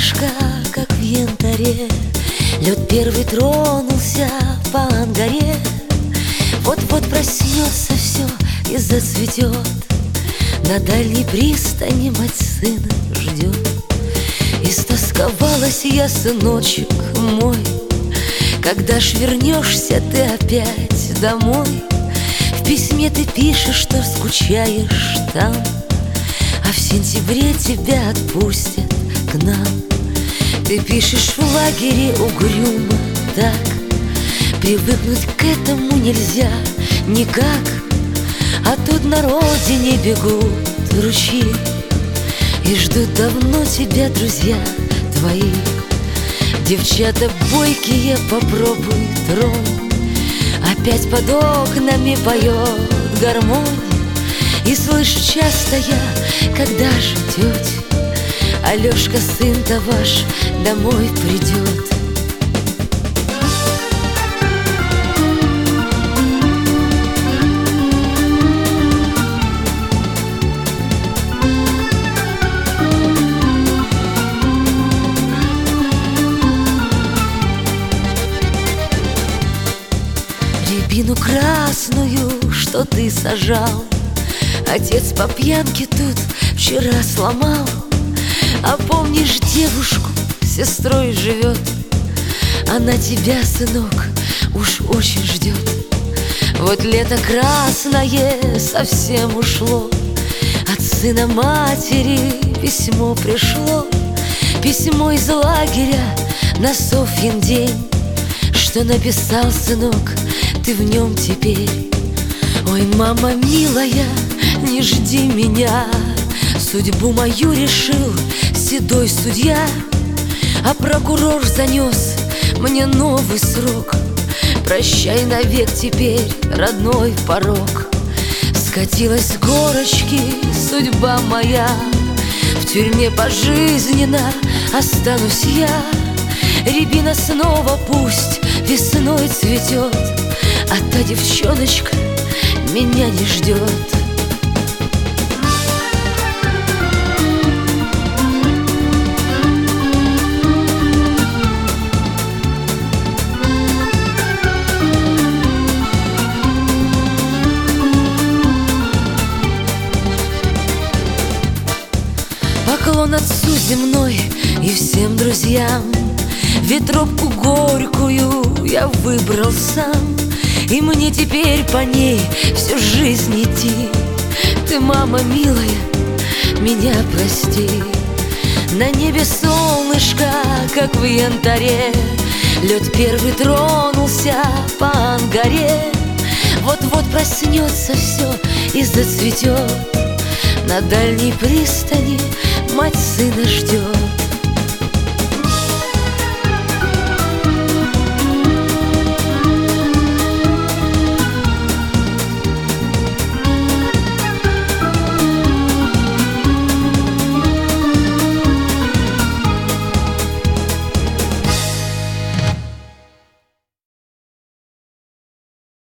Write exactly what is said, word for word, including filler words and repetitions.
солнышко, как в янтаре, лед первый тронулся по ангаре. Вот-вот проснется все и зацветет, на дальней пристани мать сына ждет. Истосковалась я, сыночек мой, когда ж вернешься ты опять домой? В письме ты пишешь, что скучаешь там, а в сентябре тебя отпустят к нам. Ты пишешь в лагере угрюмо так, привыкнуть к этому нельзя никак. А тут на родине бегут ручьи, и ждут давно тебя друзья твои. Девчата бойкие, попробуй тронь, опять под окнами поет гармонь. И слышу часто я, когда же, тетя, Алешка, сын-то ваш, домой придет. Рябину красную, что ты сажал, отец по пьянке тут вчера сломал. А помнишь, девушку с сестрой живет, она тебя, сынок, уж очень ждет. Вот лето красное совсем ушло, от сына матери письмо пришло. Письмо из лагеря на Софьин день, что написал, сынок, ты в нем теперь. Ой, мама милая, не жди меня, судьбу мою решил седой судья, а прокурор занес мне новый срок. Прощай навек теперь, родной порог. Скатилась с горочки судьба моя, в тюрьме пожизненно останусь я. Рябина снова пусть весной цветет, а та девчоночка меня не ждет. Поклон отцу земной и всем друзьям, ведь тропку горькую я выбрал сам, и мне теперь по ней всю жизнь идти. Ты, мама милая, меня прости. На небе солнышко, как в янтаре, лед первый тронулся по ангаре. Вот-вот проснется все и зацветет, на дальней пристани мать сына ждет.